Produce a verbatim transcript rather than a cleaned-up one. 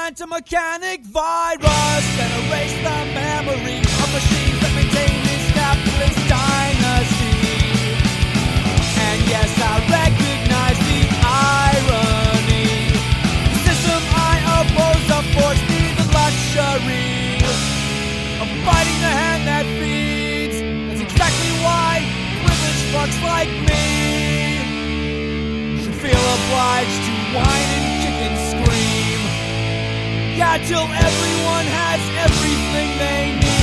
quantum mechanic virus and erase the memory of machines that maintain this capitalist dynasty. And yes, I recognize the irony. The system I oppose affords me the luxury of fighting the hand that feeds. That's exactly why privileged fucks like me should feel obliged to whine and kick and scream. Yeah, till everyone has everything they need.